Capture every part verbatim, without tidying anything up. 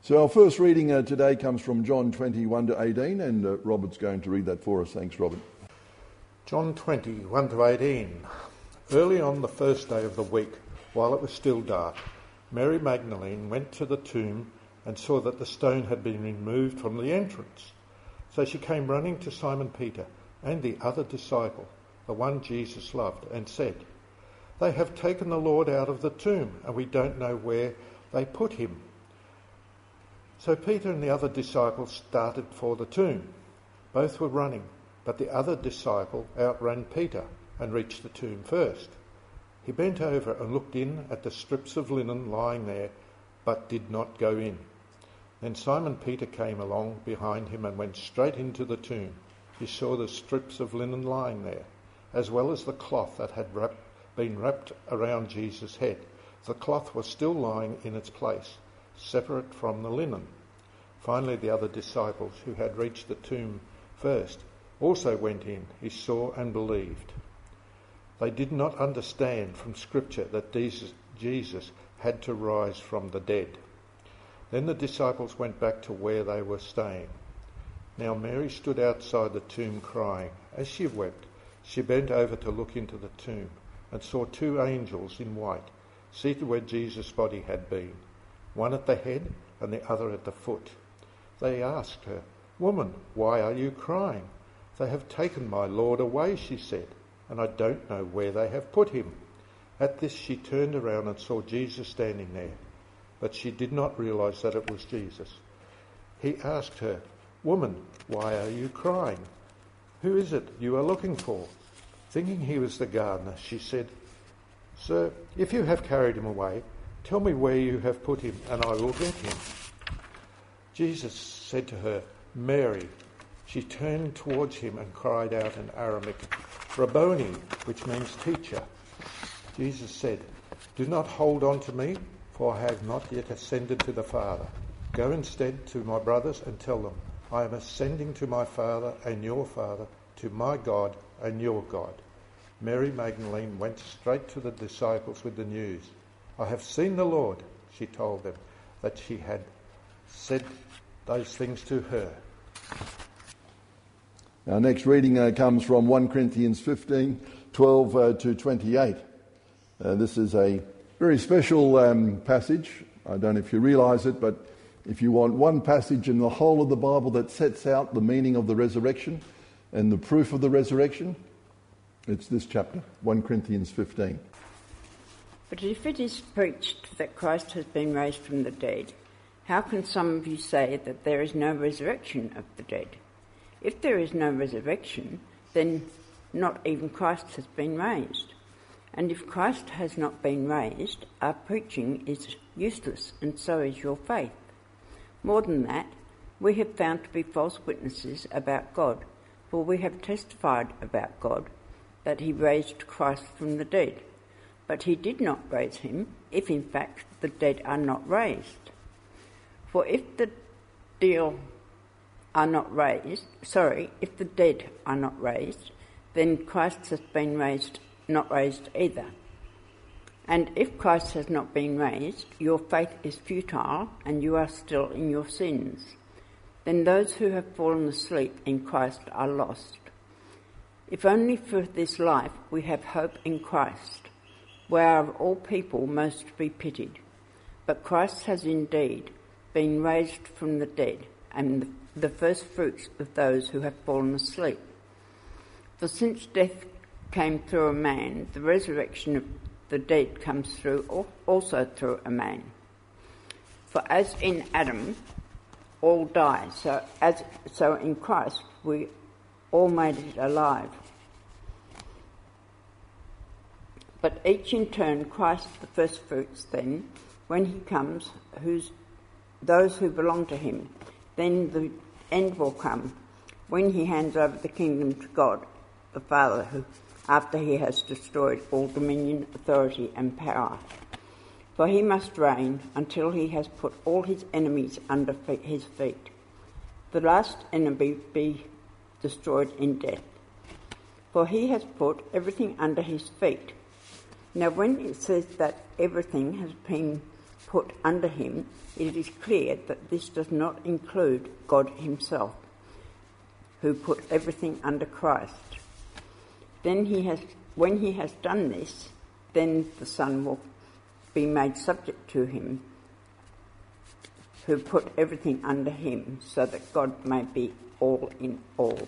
So our first reading uh, today comes from John twenty, one to eighteen, and uh, Robert's going to read that for us. Thanks, Robert. John twenty, one to eighteen. Early on the first day of the week, while it was still dark, Mary Magdalene went to the tomb and saw that the stone had been removed from the entrance. So she came running to Simon Peter and the other disciple, the one Jesus loved, and said, "They have taken the Lord out of the tomb, and we don't know where they put him." So Peter and the other disciple started for the tomb. Both were running, but the other disciple outran Peter and reached the tomb first. He bent over and looked in at the strips of linen lying there, but did not go in. Then Simon Peter came along behind him and went straight into the tomb. He saw the strips of linen lying there, as well as the cloth that had wrapped, been wrapped around Jesus' head. The cloth was still lying in its place, separate from the linen. Finally, the other disciples who had reached the tomb first also went in. He saw and believed. They did not understand from Scripture that Jesus had to rise from the dead. Then the disciples went back to where they were staying. Now Mary stood outside the tomb crying. As she wept, she bent over to look into the tomb and saw two angels in white, seated where Jesus' body had been, one at the head and the other at the foot. They asked her, "Woman, why are you crying?" "They have taken my Lord away," she said, "and I don't know where they have put him." At this she turned around and saw Jesus standing there, but she did not realize that it was Jesus. He asked her, "Woman, why are you crying? Who is it you are looking for?" Thinking he was the gardener, she said, "Sir, if you have carried him away, tell me where you have put him, and I will get him." Jesus said to her, "Mary." She turned towards him and cried out in Aramaic, "Rabboni," which means teacher. Jesus said, "Do not hold on to me, for I have not yet ascended to the Father. Go instead to my brothers and tell them, I am ascending to my Father and your Father, to my God and your God." Mary Magdalene went straight to the disciples with the news. "I have seen the Lord," she told them, that she had said those things to her. Our next reading uh, comes from First Corinthians fifteen, twelve uh, to twenty-eight. Uh, this is a very special um, passage. I don't know if you realise it, but if you want one passage in the whole of the Bible that sets out the meaning of the resurrection and the proof of the resurrection, it's this chapter, First Corinthians fifteen. "But if it is preached that Christ has been raised from the dead, how can some of you say that there is no resurrection of the dead? If there is no resurrection, then not even Christ has been raised. And if Christ has not been raised, our preaching is useless, and so is your faith. More than that, we have found to be false witnesses about God, for we have testified about God that he raised Christ from the dead. But he did not raise him, if in fact the dead are not raised. For if the deal are not raised, sorry, if the dead are not raised, then Christ has been raised, not raised either. And if Christ has not been raised, your faith is futile, and you are still in your sins. Then those who have fallen asleep in Christ are lost. If only for this life we have hope in Christ, where of all people most to be pitied. But Christ has indeed been raised from the dead, and the the first fruits of those who have fallen asleep. For since death came through a man, the resurrection of the dead comes through also through a man. For as in Adam all die, so as so in Christ we all made it alive. But each in turn, Christ the first fruits, then, when he comes, who's those who belong to him, then the end will come, when he hands over the kingdom to God, the Father, who, after he has destroyed all dominion, authority and power. For he must reign until he has put all his enemies under his feet. The last enemy be destroyed in death. For he has put everything under his feet. Now when it says that everything has been put under him, it is clear that this does not include God himself, who put everything under Christ. Then he has, when he has done this, then the Son will be made subject to him, who put everything under him, so that God may be all in all.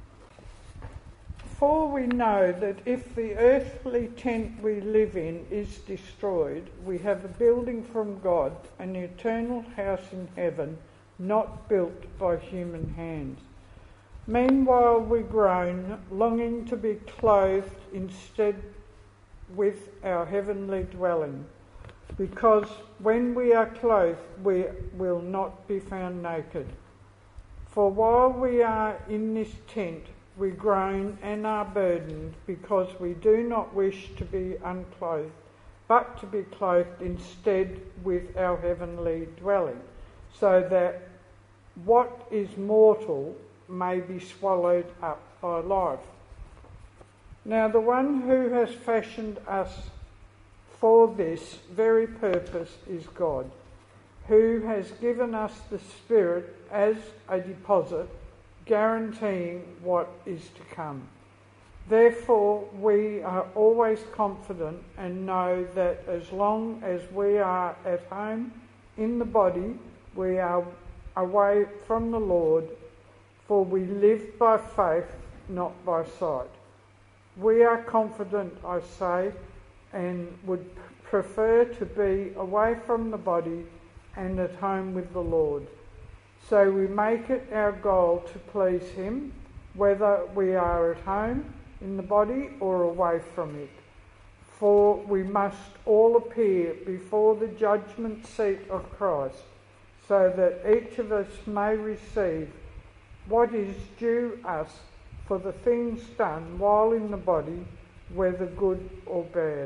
For we know that if the earthly tent we live in is destroyed, we have a building from God, an eternal house in heaven, not built by human hands. Meanwhile we groan, longing to be clothed instead with our heavenly dwelling, because when we are clothed we will not be found naked. For while we are in this tent, we groan and are burdened, because we do not wish to be unclothed, but to be clothed instead with our heavenly dwelling, so that what is mortal may be swallowed up by life. Now the one who has fashioned us for this very purpose is God, who has given us the Spirit as a deposit, guaranteeing what is to come. Therefore we are always confident and know that as long as we are at home in the body, we are away from the Lord, for we live by faith, not by sight. We are confident, I say, and would prefer to be away from the body and at home with the Lord. So we make it our goal to please him, whether we are at home in the body or away from it. For we must all appear before the judgment seat of Christ, so that each of us may receive what is due us for the things done while in the body, whether good or bad.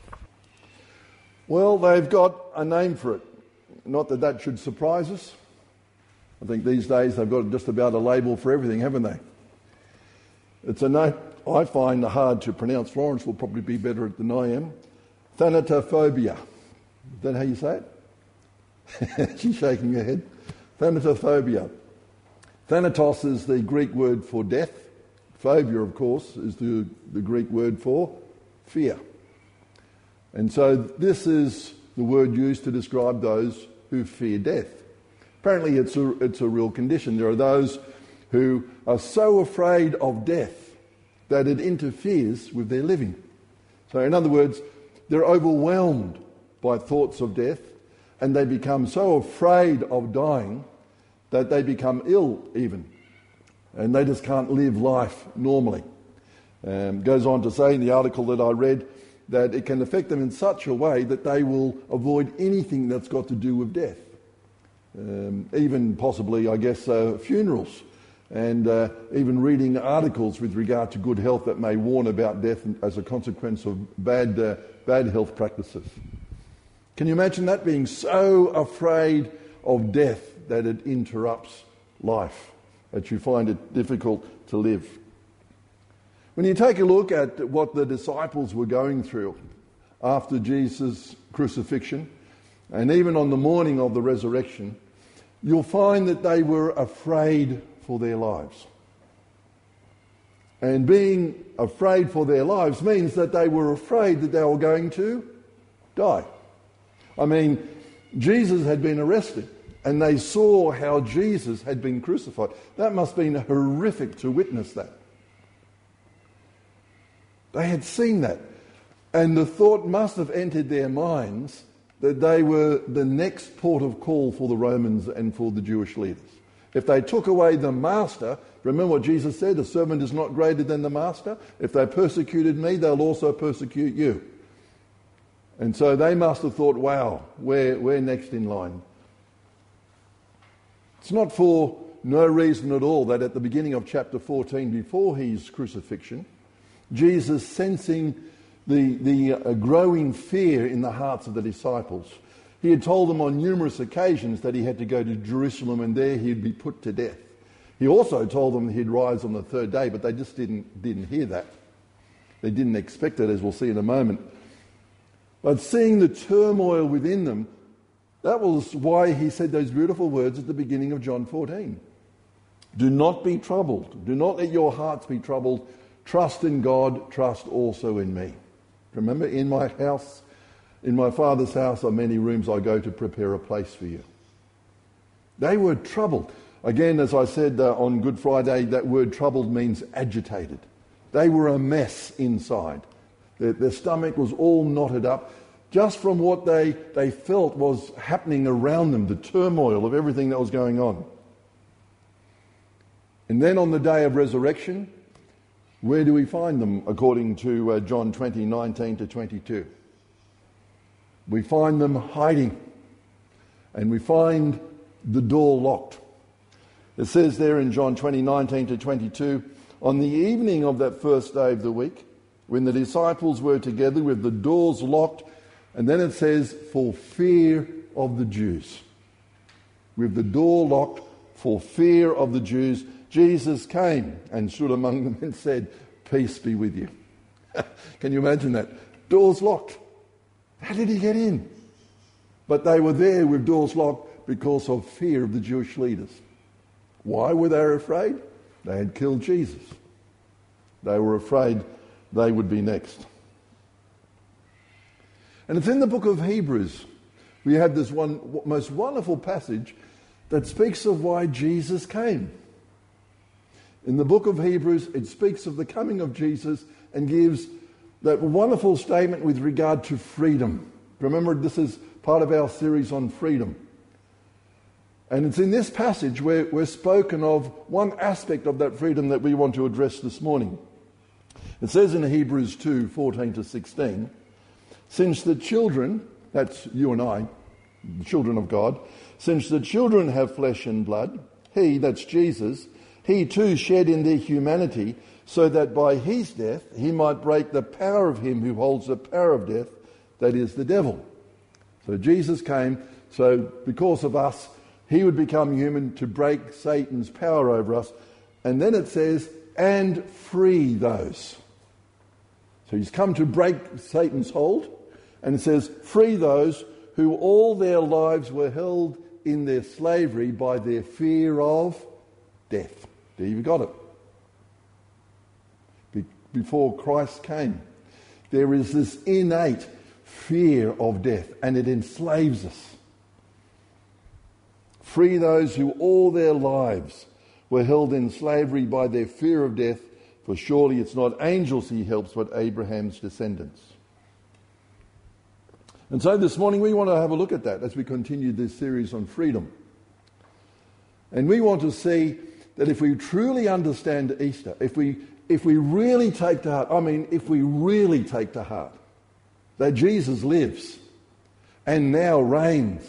Well, they've got a name for it. Not that that should surprise us. I think these days they've got just about a label for everything, haven't they? It's a name I find hard to pronounce. Florence will probably be better at than I am. Thanatophobia. Is that how you say it? She's shaking her head. Thanatophobia. Thanatos is the Greek word for death. Phobia, of course, is the, the Greek word for fear. And so this is the word used to describe those who fear death. Apparently it's a, it's a real condition. There are those who are so afraid of death that it interferes with their living. So in other words, they're overwhelmed by thoughts of death, and they become so afraid of dying that they become ill even, and they just can't live life normally. Um, goes on to say in the article that I read that it can affect them in such a way that they will avoid anything that's got to do with death. Um, even possibly, I guess, uh, funerals, and uh, even reading articles with regard to good health that may warn about death as a consequence of bad, uh, bad health practices. Can you imagine that, being so afraid of death that it interrupts life, that you find it difficult to live? When you take a look at what the disciples were going through after Jesus' crucifixion, and even on the morning of the resurrection, you'll find that they were afraid for their lives. And being afraid for their lives means that they were afraid that they were going to die. I mean, Jesus had been arrested, and they saw how Jesus had been crucified. That must have been horrific to witness that. They had seen that, and the thought must have entered their minds that they were the next port of call for the Romans and for the Jewish leaders. If they took away the master, remember what Jesus said, a servant is not greater than the master. If they persecuted me, they'll also persecute you. And so they must have thought, wow, we're, we're next in line. It's not for no reason at all that at the beginning of chapter fourteen, before his crucifixion, Jesus, sensing the, the uh, growing fear in the hearts of the disciples, he had told them on numerous occasions that he had to go to Jerusalem and there he'd be put to death. He also told them he'd rise on the third day, but they just didn't, didn't hear that. They didn't expect it, as we'll see in a moment. But seeing the turmoil within them, That was why he said those beautiful words at the beginning of John fourteen. Do not be troubled. Do not let your hearts be troubled. Trust in God. Trust also in me. Remember, in my house, in my Father's house are many rooms. I go to prepare a place for you. They were troubled. Again, as I said uh, on Good Friday, that word troubled means agitated. They were a mess inside. Their, their stomach was all knotted up just from what they, they felt was happening around them, the turmoil of everything that was going on. And then on the day of resurrection, where do we find them according to uh, John twenty, nineteen to twenty-two? We find them hiding, and we find the door locked. It says there in John twenty, nineteen to twenty-two, on the evening of that first day of the week, when the disciples were together with the doors locked, and then it says, for fear of the Jews. With the door locked, for fear of the Jews, Jesus came and stood among them and said, peace be with you. Can you imagine that? Doors locked. How did he get in? But they were there with doors locked because of fear of the Jewish leaders. Why were they afraid? They had killed Jesus. They were afraid they would be next. And it's in the book of Hebrews. We have this one most wonderful passage that speaks of why Jesus came. In the book of Hebrews, it speaks of the coming of Jesus and gives that wonderful statement with regard to freedom. Remember, this is part of our series on freedom. And it's in this passage where we're spoken of one aspect of that freedom that we want to address this morning. It says in Hebrews two, fourteen to sixteen, since the children, that's you and I, the children of God, since the children have flesh and blood, he, that's Jesus, he too shed in their humanity, so that by his death he might break the power of him who holds the power of death, that is the devil. So Jesus came, so because of us, he would become human to break Satan's power over us. And then it says, and free those. So he's come to break Satan's hold. And it says, free those who all their lives were held in their slavery by their fear of death. There you've got it. Be- before Christ came, there is this innate fear of death, and it enslaves us. Free those who all their lives were held in slavery by their fear of death, for surely it's not angels he helps, but Abraham's descendants. And so this morning we want to have a look at that as we continue this series on freedom. And we want to see that if we truly understand Easter, if we if we really take to heart, I mean, if we really take to heart that Jesus lives and now reigns,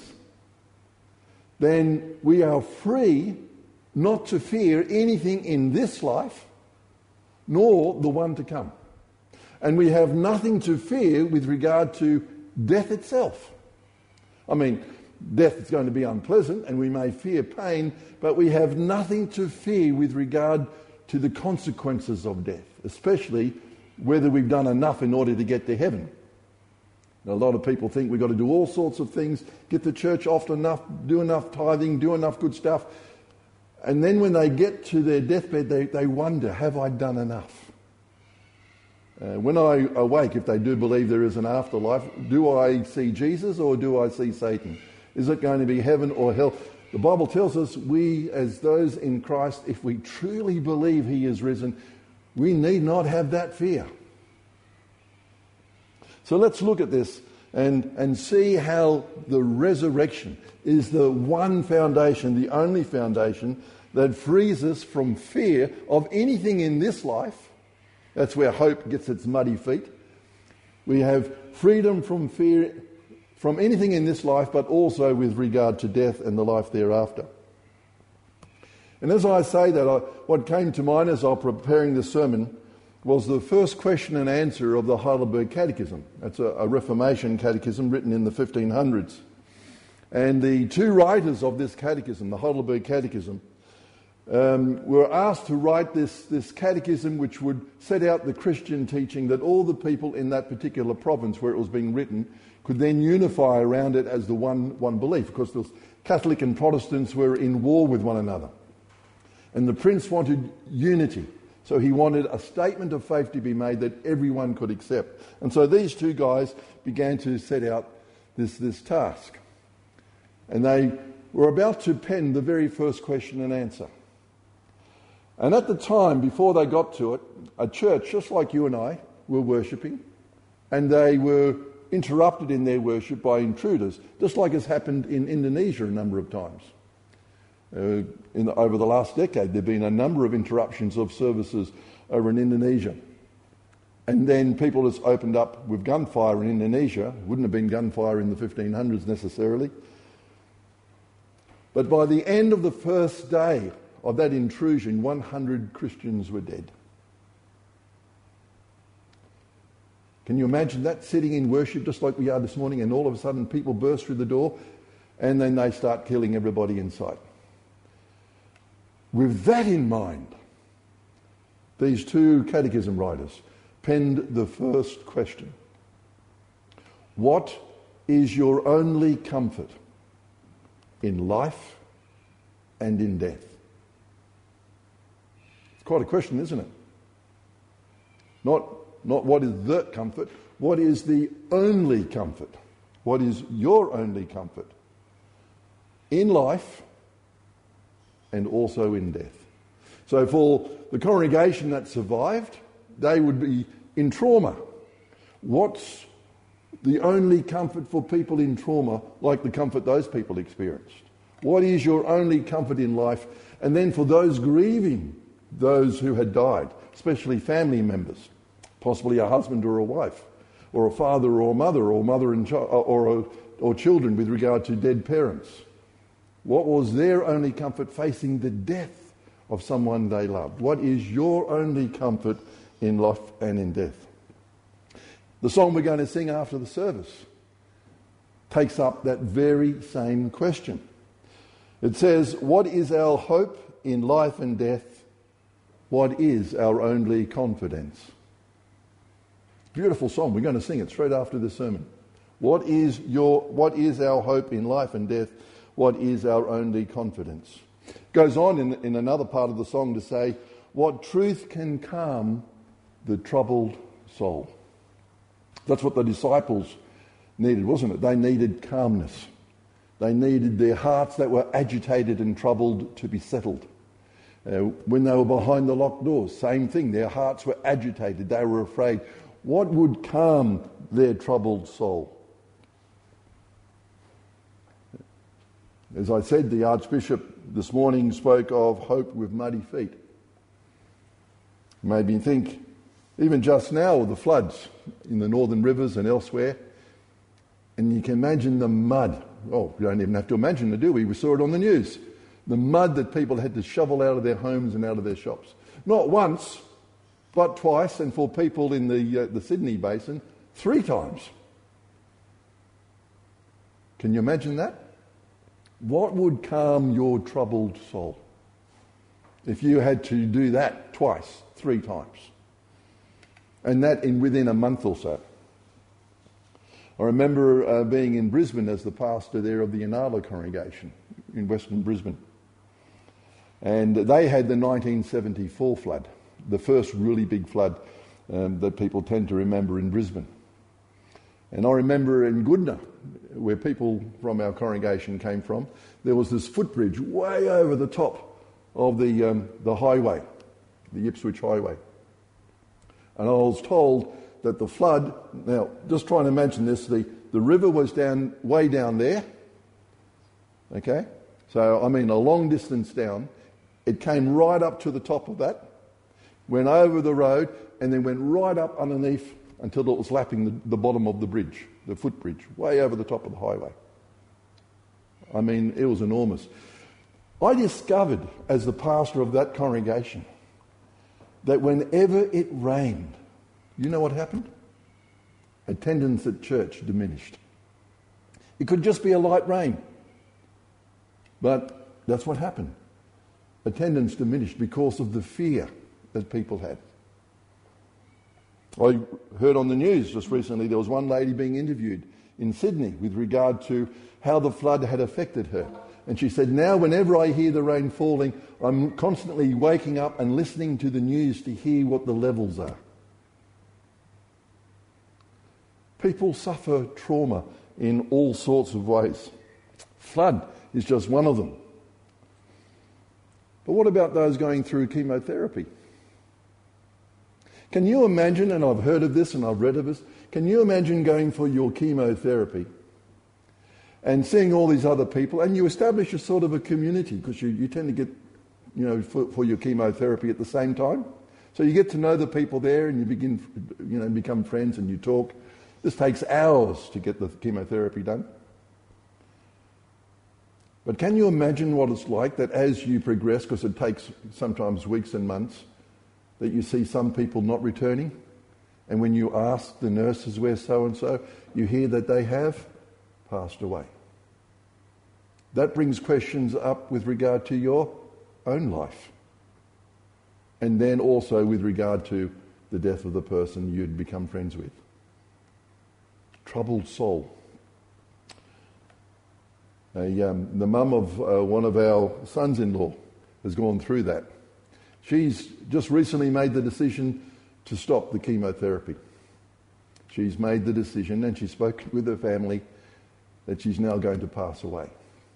then we are free not to fear anything in this life, nor the one to come. And we have nothing to fear with regard to death itself. I mean, death is going to be unpleasant and we may fear pain, but we have nothing to fear with regard to the consequences of death, especially whether we've done enough in order to get to heaven. Now, a lot of people think we've got to do all sorts of things, get to church often enough, do enough tithing, do enough good stuff, and then when they get to their deathbed, they, they wonder, have I done enough? Uh, when I awake, if they do believe there is an afterlife, do I see Jesus or do I see Satan? Is it going to be heaven or hell? The Bible tells us we, as those in Christ, if we truly believe he is risen, we need not have that fear. So let's look at this and, and see how the resurrection is the one foundation, the only foundation that frees us from fear of anything in this life. That's where hope gets its muddy feet. We have freedom from fear from anything in this life, but also with regard to death and the life thereafter. And as I say that, I, what came to mind as I was preparing the sermon was the first question and answer of the Heidelberg Catechism. That's a, a Reformation catechism written in the fifteen hundreds. And the two writers of this catechism, the Heidelberg Catechism, um, were asked to write this, this catechism which would set out the Christian teaching that all the people in that particular province where it was being written could then unify around it as the one, one belief. Because the Catholic and Protestants were in war with one another. And the prince wanted unity. So he wanted a statement of faith to be made that everyone could accept. And so these two guys began to set out this, this task. And they were about to pen the very first question and answer. And at the time, before they got to it, a church, just like you and I, were worshipping, and they were interrupted in their worship by intruders, just like has happened in Indonesia a number of times. Uh, in the, over the last decade, there have been a number of interruptions of services over in Indonesia. And then people just opened up with gunfire in Indonesia. Wouldn't have been gunfire in the fifteen hundreds necessarily. But by the end of the first day of that intrusion, one hundred Christians were dead. Can you imagine that, sitting in worship just like we are this morning, and all of a sudden people burst through the door and then they start killing everybody in sight? With that in mind, these two catechism writers penned the first question. What is your only comfort in life and in death? It's quite a question, isn't it? Not, not what is the comfort, what is the only comfort? What is your only comfort in life and also in death? So for the congregation that survived, they would be in trauma. What's the only comfort for people in trauma, like the comfort those people experienced? What is your only comfort in life? And then for those grieving those who had died, especially family members, possibly a husband or a wife, or a father or a mother, or mother and child, or, or children with regard to dead parents. What was their only comfort facing the death of someone they loved? What is your only comfort in life and in death? The song we're going to sing after the service takes up that very same question. It says, what is our hope in life and death? What is our only confidence? Beautiful song. We're going to sing it straight after the sermon. What is your, what is our hope in life and death? What is our only confidence? It goes on in, in another part of the song to say, what truth can calm the troubled soul? That's what the disciples needed, wasn't it? They needed calmness. They needed their hearts that were agitated and troubled to be settled. Uh, when they were behind the locked doors, same thing. Their hearts were agitated. They were afraid. What would calm their troubled soul? As I said, the Archbishop this morning spoke of hope with muddy feet. Made me think, even just now, of the floods in the northern rivers and elsewhere. And you can imagine the mud. Oh, we don't even have to imagine it, do we? We saw it on the news. The mud that people had to shovel out of their homes and out of their shops. Not once, but twice, and for people in the, uh, the Sydney Basin, three times. Can you imagine that? What would calm your troubled soul if you had to do that twice, three times? And that in within a month or so. I remember uh, being in Brisbane as the pastor there of the Inala congregation in Western Brisbane. And they had the nineteen seventy-four flood, the first really big flood um, that people tend to remember in Brisbane. And I remember in Goodna, where people from our congregation came from, there was this footbridge way over the top of the um, the highway, the Ipswich Highway. And I was told that the flood, now just trying to imagine this, the, the river was down way down there, okay? So, I mean, a long distance down. It came right up to the top of that, went over the road, and then went right up underneath until it was lapping the, the bottom of the bridge, the footbridge, way over the top of the highway. I mean, it was enormous. I discovered, as the pastor of that congregation, that whenever it rained, you know what happened? Attendance at church diminished. It could just be a light rain. But that's what happened. Attendance diminished because of the fear that people had. I heard on the news just recently there was one lady being interviewed in Sydney with regard to how the flood had affected her. And she said, now whenever I hear the rain falling, I'm constantly waking up and listening to the news to hear what the levels are. People suffer trauma in all sorts of ways. Flood is just one of them. But what about those going through chemotherapy? Can you imagine, and I've heard of this and I've read of this, can you imagine going for your chemotherapy and seeing all these other people, and you establish a sort of a community because you, you tend to get, you know, for, for your chemotherapy at the same time. So you get to know the people there and you begin, you know, become friends and you talk. This takes hours to get the chemotherapy done. But can you imagine what it's like that as you progress, because it takes sometimes weeks and months, that you see some people not returning? And when you ask the nurses where so-and-so, you hear that they have passed away. That brings questions up with regard to your own life. And then also with regard to the death of the person you'd become friends with. Troubled soul. A, um, the mum of uh, one of our sons-in-law has gone through that. She's just recently made the decision to stop the chemotherapy. She's made the decision and she's spoken with her family that she's now going to pass away.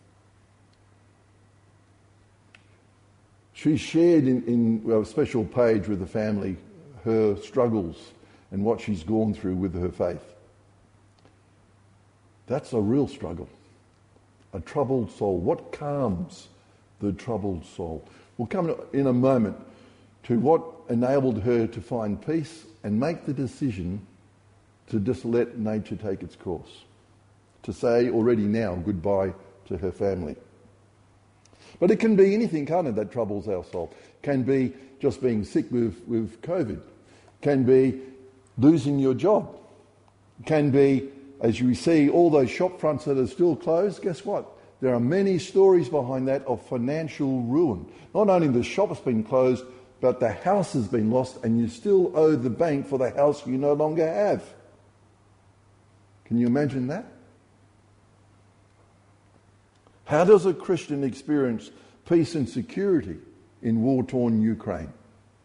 She shared in, in a special page with the family her struggles and what she's gone through with her faith. That's a real struggle. A troubled soul. What calms the troubled soul? We'll come in a moment to what enabled her to find peace and make the decision to just let nature take its course. To say already now goodbye to her family. But it can be anything, can't it, that troubles our soul? It can be just being sick with, with COVID. It can be losing your job. It can be, as you see, all those shop fronts that are still closed. Guess what? There are many stories behind that of financial ruin. Not only the shop's been closed, but the house has been lost and you still owe the bank for the house you no longer have. Can you imagine that? How does a Christian experience peace and security in war-torn Ukraine?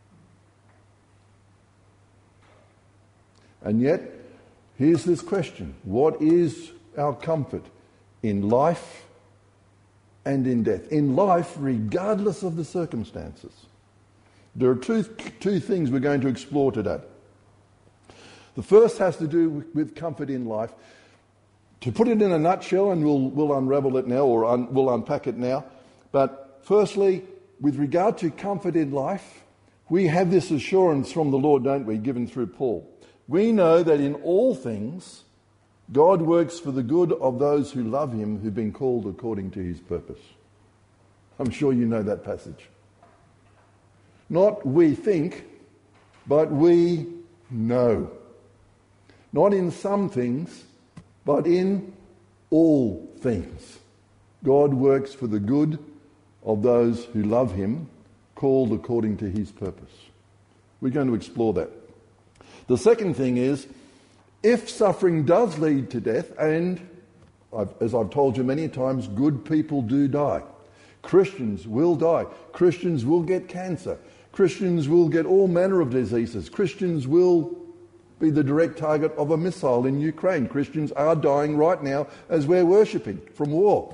And yet, here's this question. What is our comfort in life and in death? In life, regardless of the circumstances. There are two, two things we're going to explore today. The first has to do with, with comfort in life. To put it in a nutshell, and we'll, we'll unravel it now, or un, we'll unpack it now. But firstly, with regard to comfort in life, we have this assurance from the Lord, don't we, given through Paul. We know that in all things, God works for the good of those who love him, who've been called according to his purpose. I'm sure you know that passage. Not we think, but we know. Not in some things, but in all things. God works for the good of those who love him, called according to his purpose. We're going to explore that. The second thing is, if suffering does lead to death, and I've, as I've told you many times, good people do die. Christians will die. Christians will get cancer. Christians will get all manner of diseases. Christians will be the direct target of a missile in Ukraine. Christians are dying right now as we're worshipping from war.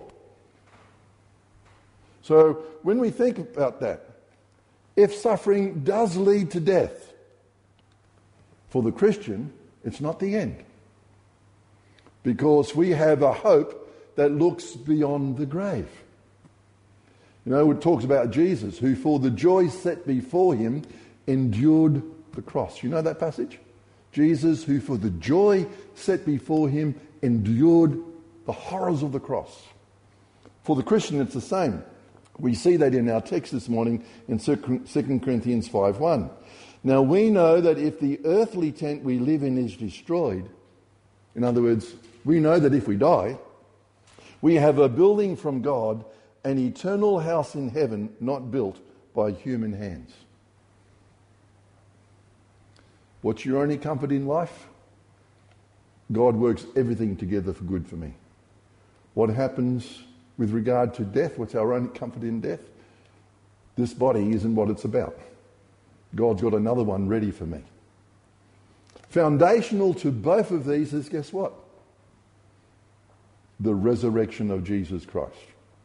So when we think about that, if suffering does lead to death, for the Christian, it's not the end. Because we have a hope that looks beyond the grave. You know, it talks about Jesus, who for the joy set before him endured the cross. You know that passage? Jesus, who for the joy set before him endured the horrors of the cross. For the Christian, it's the same. We see that in our text this morning in Second Corinthians five one. Now we know that if the earthly tent we live in is destroyed, in other words, we know that if we die, we have a building from God, an eternal house in heaven not built by human hands. What's your only comfort in life? God works everything together for good for me. What happens with regard to death, what's our only comfort in death? This body isn't what it's about. God's got another one ready for me. Foundational to both of these is, guess what? The resurrection of Jesus Christ.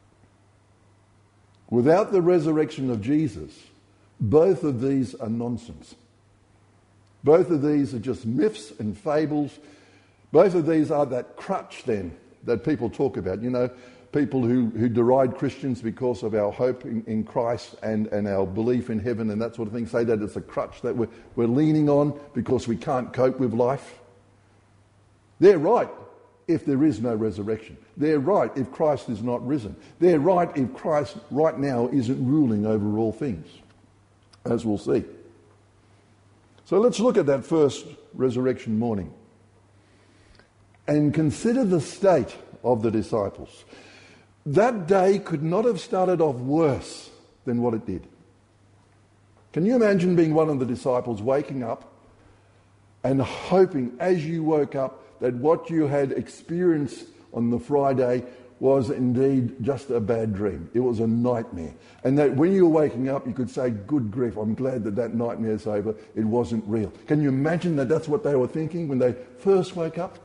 Without the resurrection of Jesus, both of these are nonsense. Both of these are just myths and fables. Both of these are that crutch then that people talk about. You know, people who, who deride Christians because of our hope in, in Christ and, and our belief in heaven and that sort of thing, say that it's a crutch that we're, we're leaning on because we can't cope with life. They're right if there is no resurrection. They're right if Christ is not risen. They're right if Christ right now isn't ruling over all things, as we'll see. So let's look at that first resurrection morning and consider the state of the disciples. That day could not have started off worse than what it did. Can you imagine being one of the disciples waking up and hoping as you woke up that what you had experienced on the Friday was indeed just a bad dream. It was a nightmare. And that when you were waking up, you could say, good grief, I'm glad that that nightmare's over. It wasn't real. Can you imagine that that's what they were thinking when they first woke up?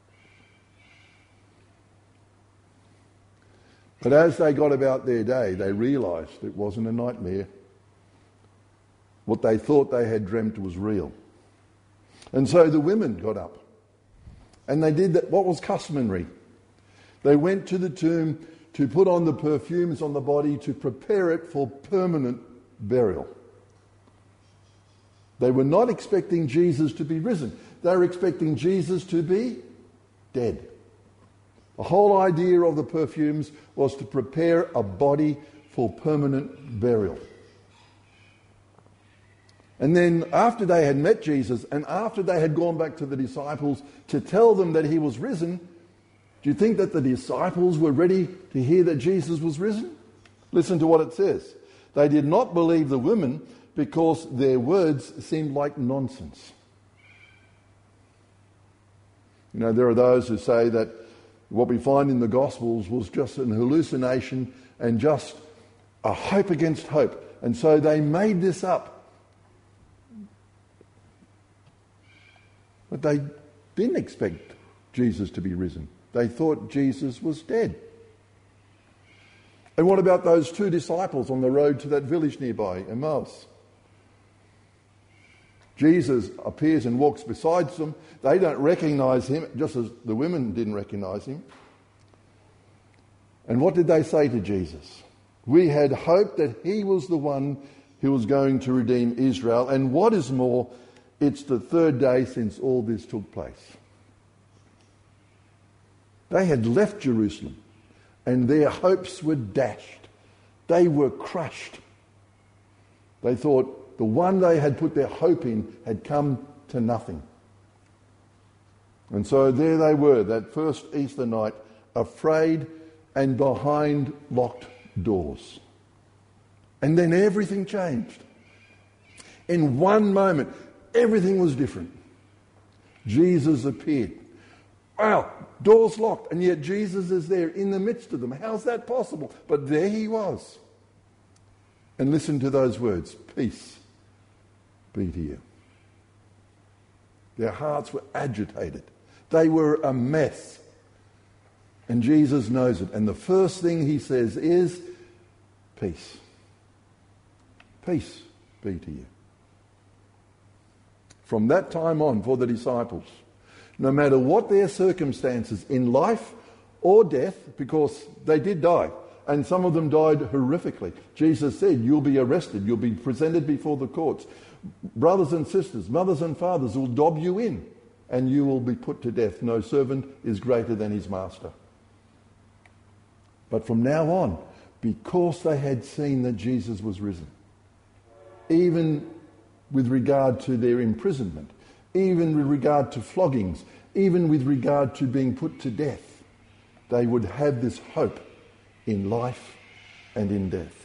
But as they got about their day, they realised it wasn't a nightmare. What they thought they had dreamt was real. And so the women got up. And they did that, what was customary. They went to the tomb to put on the perfumes on the body to prepare it for permanent burial. They were not expecting Jesus to be risen. They were expecting Jesus to be dead. The whole idea of the perfumes was to prepare a body for permanent burial. And then after they had met Jesus and after they had gone back to the disciples to tell them that he was risen, do you think that the disciples were ready to hear that Jesus was risen? Listen to what it says. They did not believe the women because their words seemed like nonsense. You know, there are those who say that what we find in the Gospels was just an hallucination and just a hope against hope. And so they made this up. But they didn't expect Jesus to be risen. They thought Jesus was dead. And what about those two disciples on the road to that village nearby, Emmaus? Jesus appears and walks beside them. They don't recognise him, just as the women didn't recognise him. And what did they say to Jesus? We had hoped that he was the one who was going to redeem Israel. And what is more, it's the third day since all this took place. They had left Jerusalem and their hopes were dashed. They were crushed. They thought the one they had put their hope in had come to nothing. And so there they were, that first Easter night, afraid and behind locked doors. And then everything changed. In one moment, everything was different. Jesus appeared. Wow, doors locked, and yet Jesus is there in the midst of them. How's that possible? But there he was. And listen to those words, peace be to you. Their hearts were agitated. They were a mess. And Jesus knows it. And the first thing he says is, peace. Peace be to you. From that time on, for the disciples, no matter what their circumstances in life or death, because they did die, and some of them died horrifically. Jesus said, you'll be arrested, you'll be presented before the courts. Brothers and sisters, mothers and fathers will dob you in, and you will be put to death. No servant is greater than his master. But from now on, because they had seen that Jesus was risen, even with regard to their imprisonment, even with regard to floggings, even with regard to being put to death, they would have this hope in life and in death.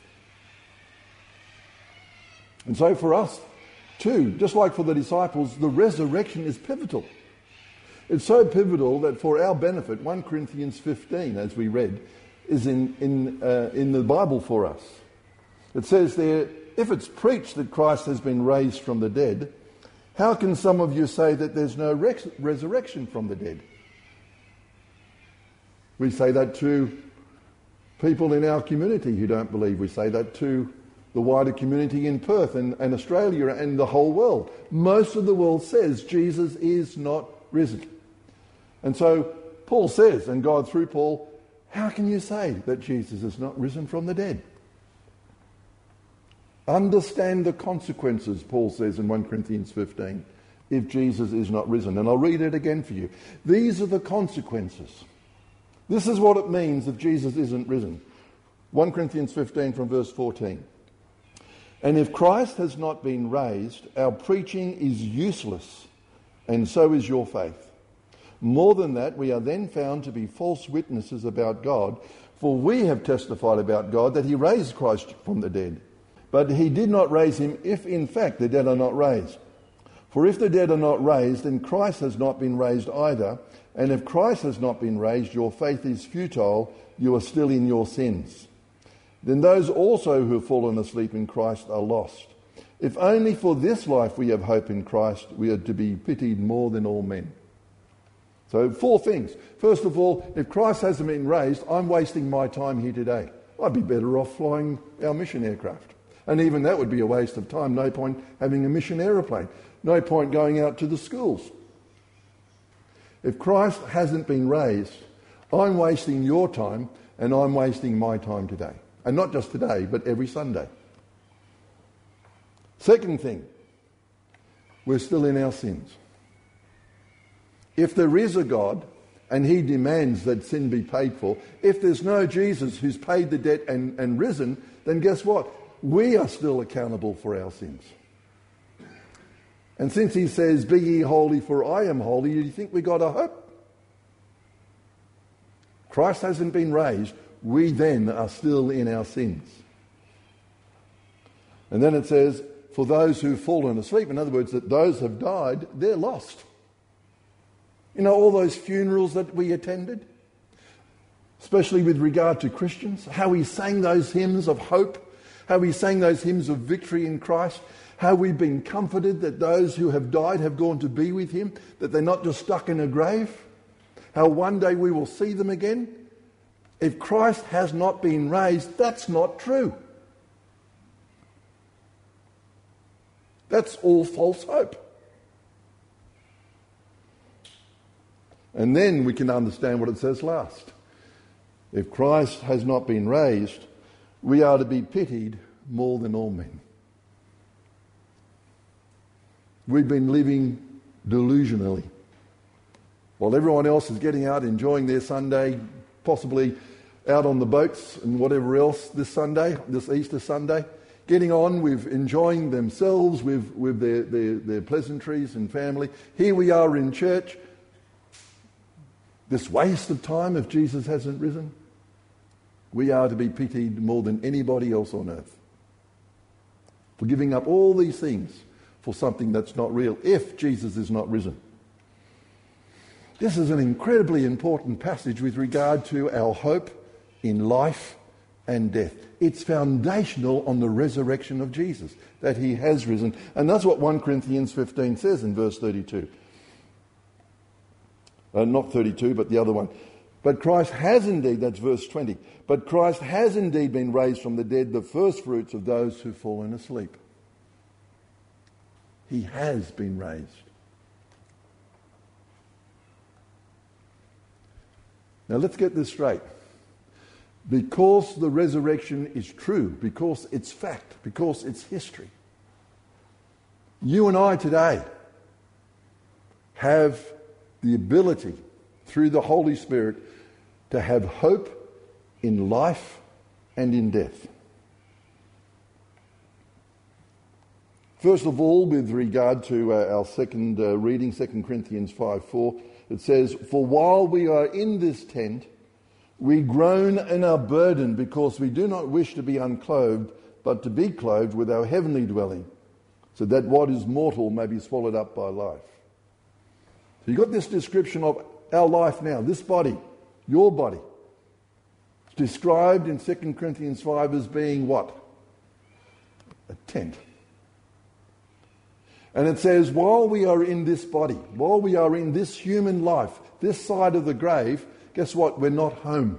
And so for us too, just like for the disciples, the resurrection is pivotal. It's so pivotal that for our benefit, First Corinthians fifteen, as we read, is in, in, uh, in the Bible for us. It says there, if it's preached that Christ has been raised from the dead, how can some of you say that there's no res- resurrection from the dead? We say that to people in our community who don't believe. We say that to the wider community in Perth and, and Australia and the whole world. Most of the world says Jesus is not risen. And so Paul says, and God through Paul, how can you say that Jesus is not risen from the dead? Understand the consequences, Paul says in First Corinthians fifteen, if Jesus is not risen. And I'll read it again for you. These are the consequences. This is what it means if Jesus isn't risen. First Corinthians fifteen from verse fourteen. And if Christ has not been raised, our preaching is useless, and so is your faith. More than that, we are then found to be false witnesses about God, for we have testified about God that he raised Christ from the dead. But he did not raise him if in fact the dead are not raised. For if the dead are not raised, then Christ has not been raised either. And if Christ has not been raised, your faith is futile, you are still in your sins. Then those also who have fallen asleep in Christ are lost. If only for this life we have hope in Christ, we are to be pitied more than all men. So four things. First of all, if Christ hasn't been raised, I'm wasting my time here today. I'd be better off flying our mission aircraft. And even that would be a waste of time. No point having a mission aeroplane. No point going out to the schools. If Christ hasn't been raised, I'm wasting your time and I'm wasting my time today. And not just today, but every Sunday. Second thing, we're still in our sins. If there is a God and he demands that sin be paid for, if there's no Jesus who's paid the debt and, and risen, then guess what? We are still accountable for our sins. And since he says, be ye holy for I am holy, do you think we got a hope? Christ hasn't been raised, we then are still in our sins. And then it says, for those who've fallen asleep, in other words, that those have died, they're lost. You know, all those funerals that we attended, especially with regard to Christians, how we sang those hymns of hope, how we sang those hymns of victory in Christ, how we've been comforted that those who have died have gone to be with him, that they're not just stuck in a grave, how one day we will see them again. If Christ has not been raised, that's not true. That's all false hope. And then we can understand what it says last. If Christ has not been raised, we are to be pitied more than all men. We've been living delusionally. While everyone else is getting out, enjoying their Sunday, possibly out on the boats and whatever else this Sunday, this Easter Sunday, getting on with enjoying themselves, with, with their, their, their pleasantries and family. Here we are in church. This waste of time if Jesus hasn't risen. We are to be pitied more than anybody else on earth for giving up all these things for something that's not real if Jesus is not risen. This is an incredibly important passage with regard to our hope in life and death. It's foundational on the resurrection of Jesus, that he has risen. And that's what First Corinthians fifteen says in verse thirty-two. Uh, not thirty-two, but the other one. But Christ has indeed, that's verse twenty, but Christ has indeed been raised from the dead, the first fruits of those who've fallen asleep. He has been raised. Now let's get this straight. Because the resurrection is true, because it's fact, because it's history, you and I today have the ability, through the Holy Spirit, to have hope in life and in death. First of all, with regard to uh, our second uh, reading, Second Corinthians five four, it says, for while we are in this tent, we groan and are burdened because we do not wish to be unclothed, but to be clothed with our heavenly dwelling, so that what is mortal may be swallowed up by life. So you've got this description of our life now, this body, your body. It's described in Second Corinthians five as being what? A tent. And it says, while we are in this body, while we are in this human life, this side of the grave, guess what? We're not home.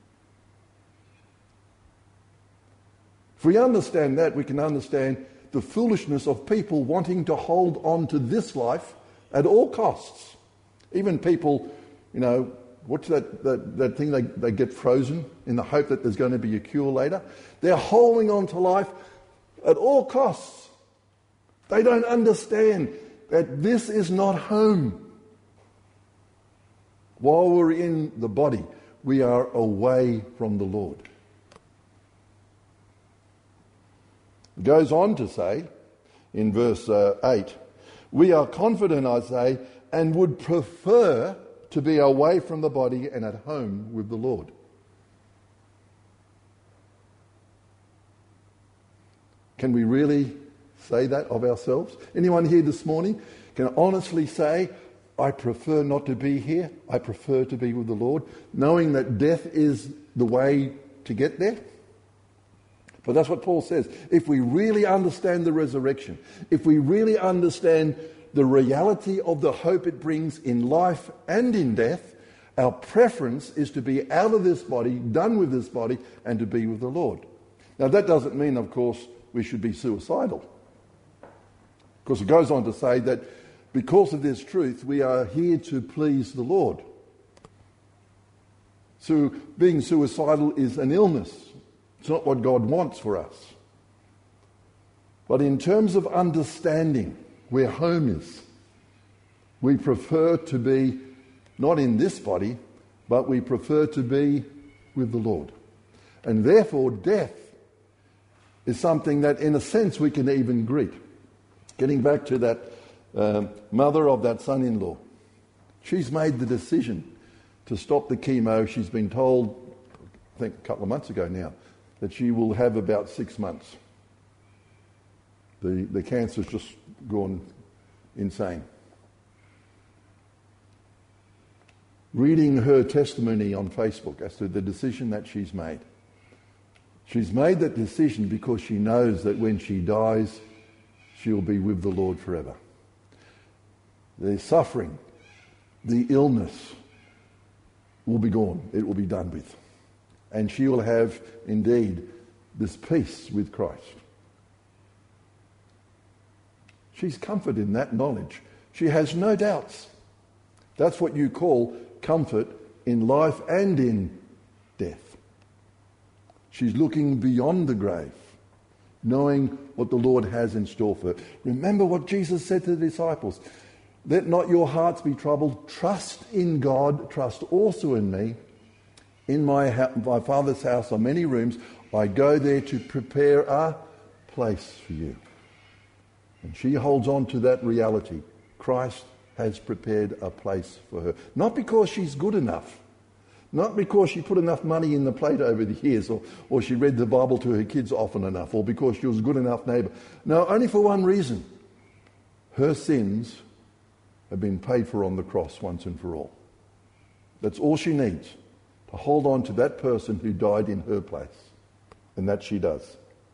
If we understand that, we can understand the foolishness of people wanting to hold on to this life at all costs. Even people, you know, what's that, that, that thing, they, they get frozen in the hope that there's going to be a cure later. They're holding on to life at all costs. They don't understand that this is not home. While we're in the body, we are away from the Lord. It goes on to say, in verse uh, eight, we are confident, I say, and would prefer to be away from the body and at home with the Lord. Can we really say that of ourselves? Anyone here this morning can honestly say, I prefer not to be here. I prefer to be with the Lord, knowing that death is the way to get there? But that's what Paul says. If we really understand the resurrection, if we really understand the reality of the hope it brings in life and in death, our preference is to be out of this body, done with this body, and to be with the Lord. Now that doesn't mean, of course, we should be suicidal. Because it goes on to say that because of this truth, we are here to please the Lord. So being suicidal is an illness. It's not what God wants for us. But in terms of understanding where home is, we prefer to be not in this body, but we prefer to be with the Lord. And therefore, death is something that, in a sense, we can even greet. Getting back to that um, mother of that son-in-law, she's made the decision to stop the chemo. She's been told, I think a couple of months ago now, that she will have about six months. The, the cancer's just gone insane. Reading her testimony on Facebook as to the decision that she's made. She's made that decision because she knows that when she dies, she'll be with the Lord forever. The suffering, the illness will be gone. It will be done with. And she will have, indeed, this peace with Christ. She's comforted in that knowledge. She has no doubts. That's what you call comfort in life and in death. She's looking beyond the grave, knowing what the Lord has in store for her. Remember what Jesus said to the disciples. Let not your hearts be troubled. Trust in God. Trust also in me. In my, ha- my Father's house are many rooms. I go there to prepare a place for you. And she holds on to that reality. Christ has prepared a place for her. Not because she's good enough. Not because she put enough money in the plate over the years, or, or she read the Bible to her kids often enough, or because she was a good enough neighbour. No, only for one reason. Her sins have been paid for on the cross once and for all. That's all she needs, to hold on to that person who died in her place. And that she does.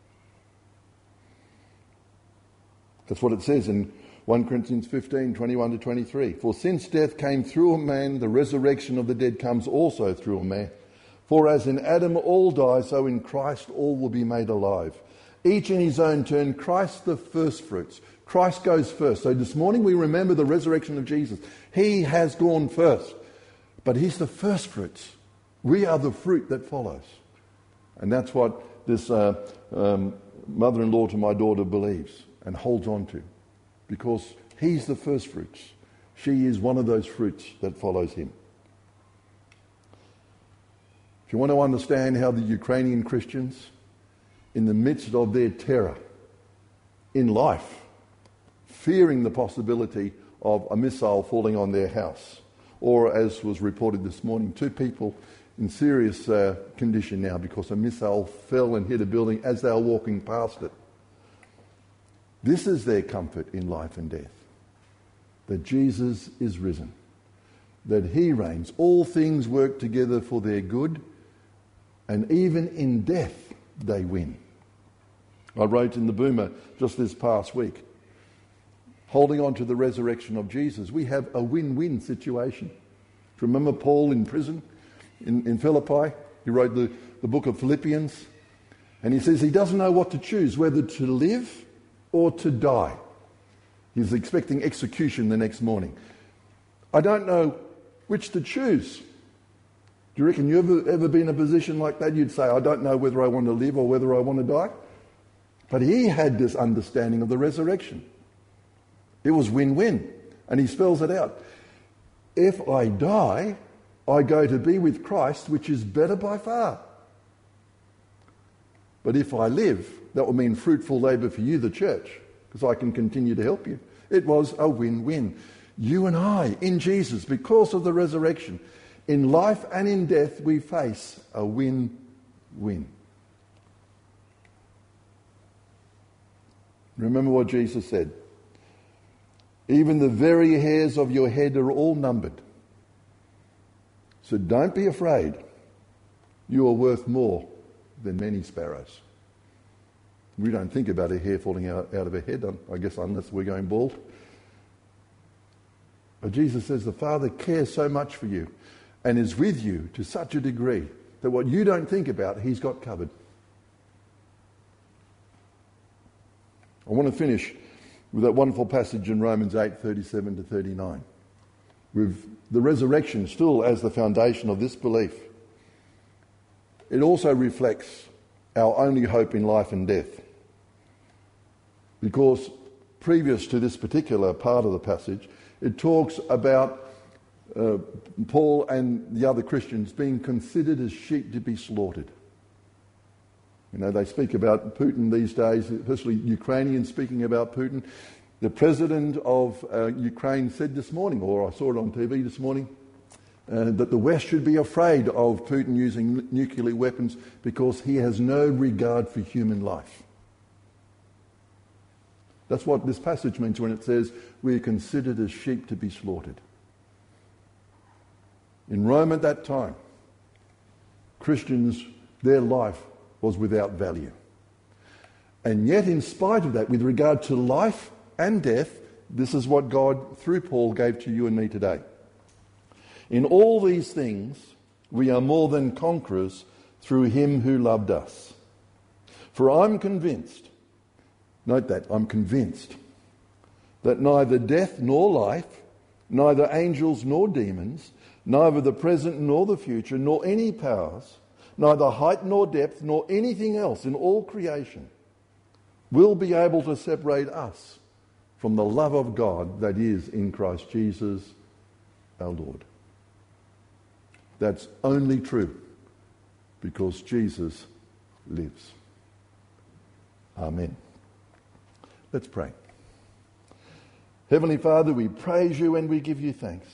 That's what it says in First Corinthians fifteen, twenty-one to twenty-three. For since death came through a man, the resurrection of the dead comes also through a man. For as in Adam all die, so in Christ all will be made alive. Each in his own turn, Christ the firstfruits. Christ goes first. So this morning we remember the resurrection of Jesus. He has gone first. But he's the firstfruits. We are the fruit that follows. And that's what this uh, um, mother-in-law to my daughter believes and holds on to. Because he's the firstfruits. She is one of those fruits that follows him. If you want to understand how the Ukrainian Christians, in the midst of their terror in life, fearing the possibility of a missile falling on their house, or as was reported this morning, two people in serious uh, condition now because a missile fell and hit a building as they were walking past it. This is their comfort in life and death. that Jesus is risen, that he reigns. All things work together for their good, and even in death they win. I wrote in the Boomer just this past week, holding on to the resurrection of Jesus, we have a win-win situation. Do you remember Paul in prison in, in Philippi? He wrote the, the book of Philippians, and he says he doesn't know what to choose, whether to live or to die. He's expecting execution the next morning. I don't know which to choose. Do you reckon you've ever, ever been in a position like that? You'd say, I don't know whether I want to live or whether I want to die. But he had this understanding of the resurrection. It was win-win. And he spells it out. If I die, I go to be with Christ, which is better by far. But if I live, that will mean fruitful labour for you, the church, because I can continue to help you. It was a win-win. You and I, in Jesus, because of the resurrection, in life and in death, we face a win-win. Remember what Jesus said. Even the very hairs of your head are all numbered. So don't be afraid. You are worth more than many sparrows. We don't think about a hair falling out, out of a head, I guess, unless we're going bald. But Jesus says the Father cares so much for you and is with you to such a degree that what you don't think about, he's got covered. I want to finish with that wonderful passage in Romans eight, thirty-seven to thirty-nine. With the resurrection still as the foundation of this belief. It also reflects our only hope in life and death. Because previous to this particular part of the passage, it talks about uh, Paul and the other Christians being considered as sheep to be slaughtered. You know, they speak about Putin these days, especially Ukrainians speaking about Putin. The president of uh, Ukraine said this morning, or I saw it on T V this morning, uh, that the West should be afraid of Putin using n- nuclear weapons because he has no regard for human life. That's what this passage means when it says we are considered as sheep to be slaughtered. In Rome at that time, Christians, their life was without value. And yet, in spite of that, with regard to life and death, this is what God, through Paul, gave to you and me today. In all these things, we are more than conquerors through him who loved us. For I'm convinced, note that, I'm convinced, that neither death nor life, neither angels nor demons, neither the present nor the future, nor any powers, neither height nor depth, nor anything else in all creation will be able to separate us from the love of God that is in Christ Jesus our Lord. That's only true because Jesus lives. Amen. Let's pray. Heavenly Father, we praise you and we give you thanks.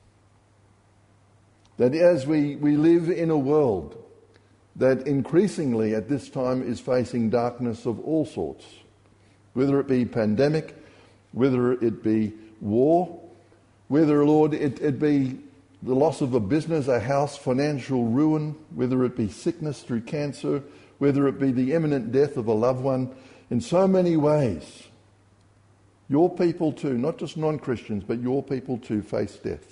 That as we, we live in a world that increasingly at this time is facing darkness of all sorts, whether it be pandemic, whether it be war, whether, Lord, it, it be the loss of a business, a house, financial ruin, whether it be sickness through cancer, whether it be the imminent death of a loved one, in so many ways, your people too, not just non-Christians, but your people too face death.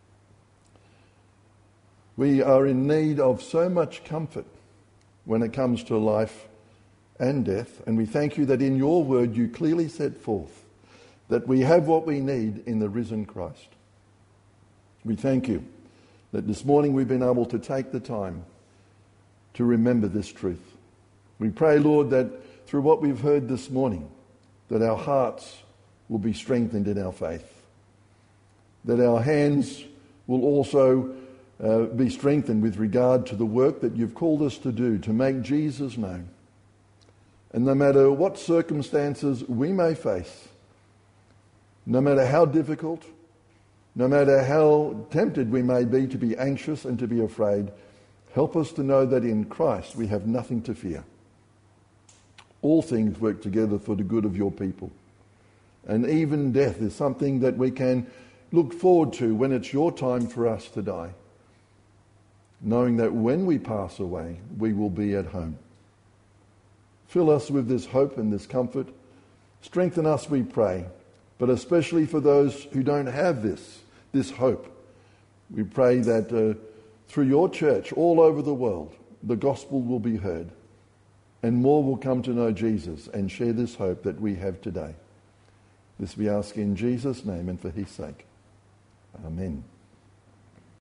We are in need of so much comfort when it comes to life and death, and we thank you that in your word you clearly set forth that we have what we need in the risen Christ. We thank you that this morning we've been able to take the time to remember this truth. We pray, Lord, that through what we've heard this morning, that our hearts will be strengthened in our faith, that our hands will also uh, be strengthened with regard to the work that you've called us to do to make Jesus known. And no matter what circumstances we may face, no matter how difficult, no matter how tempted we may be to be anxious and to be afraid, help us to know that in Christ we have nothing to fear. All things work together for the good of your people. And even death is something that we can look forward to when it's your time for us to die, knowing that when we pass away, we will be at home. Fill us with this hope and this comfort. Strengthen us, we pray, but especially for those who don't have this, this hope. We pray that uh, through your church all over the world, the gospel will be heard and more will come to know Jesus and share this hope that we have today. This we ask in Jesus' name and for his sake. Amen.